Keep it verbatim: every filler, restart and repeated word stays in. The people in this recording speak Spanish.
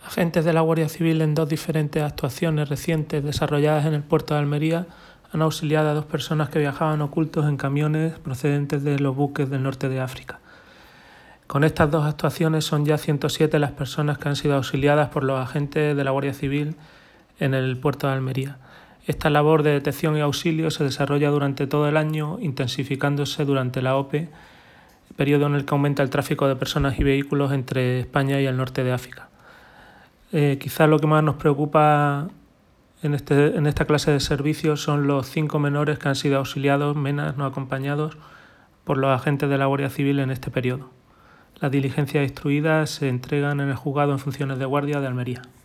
Agentes de la Guardia Civil en dos diferentes actuaciones recientes desarrolladas en el puerto de Almería han auxiliado a dos personas que viajaban ocultos en camiones procedentes de los buques del norte de África. Con estas dos actuaciones son ya ciento siete las personas que han sido auxiliadas por los agentes de la Guardia Civil en el puerto de Almería. Esta labor de detección y auxilio se desarrolla durante todo el año, intensificándose durante la O P E, periodo en el que aumenta el tráfico de personas y vehículos entre España y el norte de África. Eh, quizás lo que más nos preocupa en, este, en esta clase de servicios son los cinco menores que han sido auxiliados, menas no acompañados, por los agentes de la Guardia Civil en este periodo. Las diligencias instruidas se entregan en el juzgado en funciones de guardia de Almería.